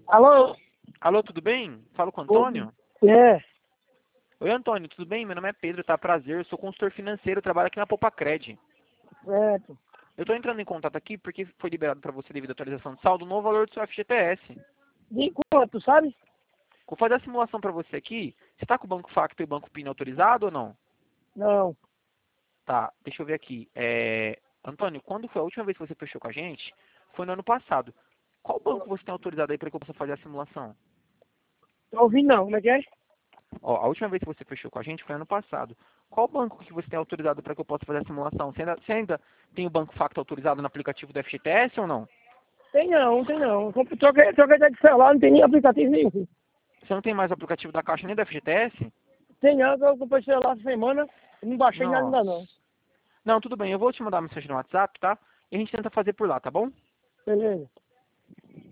Alô? Alô, tudo bem? Falo com o Oi. Antônio? É, Oi, Antônio, tudo bem? Meu nome é Pedro, tá? Prazer, eu sou consultor financeiro, trabalho aqui na Popacred. certo. Eu tô entrando em contato aqui porque foi liberado para você devido à atualização de saldo, o novo valor do seu FGTS. De quanto, sabe? Vou fazer a simulação para você aqui. Você tá com o Banco Facto e o Banco Pino autorizado ou não? Não. Tá, deixa eu ver aqui. Antônio, quando foi a última vez que você fechou com a gente? Foi no ano passado. Qual banco você tem autorizado aí para que eu possa fazer a simulação? Tô ouvindo não, como é que é? Ó, a última vez que você fechou com a gente foi ano passado. Qual banco que você tem autorizado para que eu possa fazer a simulação? Você ainda tem o Banco Facto autorizado no aplicativo do FGTS ou não? Tem não, tem não. Troquei de celular, não tem nem aplicativo nenhum. Você não tem mais o aplicativo da Caixa nem do FGTS? Tem não, que eu comprei celular essa semana, não baixei nada ainda Nossa. não. Não, tudo bem. Eu vou te mandar uma mensagem no WhatsApp, tá? E a gente tenta fazer por lá, tá bom? Beleza.